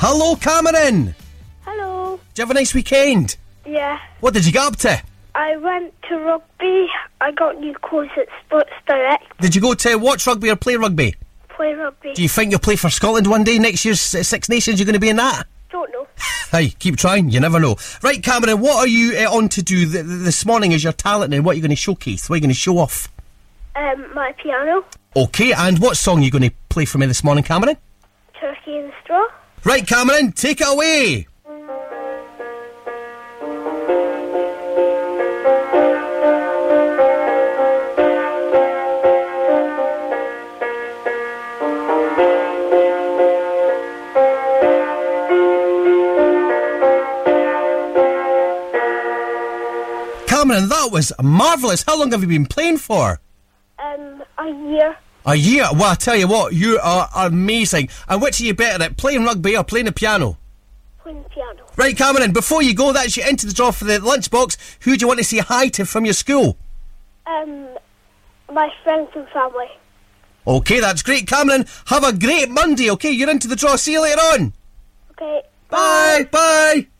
Hello, Cameron. Hello. Did you have a nice weekend? Yeah. What did you get up to? I went to rugby. I got new clothes at Sports Direct. Did you go to watch rugby or play rugby? Play rugby. Do you think you'll play for Scotland one day? Next year's Six Nations, you're going to be in that? Don't know. Hey, keep trying. You never know. Right, Cameron, what are you on to do this morning as your talent and what are you going to showcase? What are you going to show off? My piano. Okay, and what song are you going to play for me this morning, Cameron? Turkey in the Straw. Right, Cameron, take it away. Cameron, that was marvellous. How long have you been playing for? A year. A year? Well, I tell you what, you are amazing. And which are you better at, playing rugby or playing the piano? Playing the piano. Right, Cameron, before you go, that's you into the draw for the lunchbox. Who do you want to say hi to from your school? My friends and family. Okay, that's great, Cameron. Have a great Monday, okay? You're into the draw. See you later on. Okay. Bye. Bye.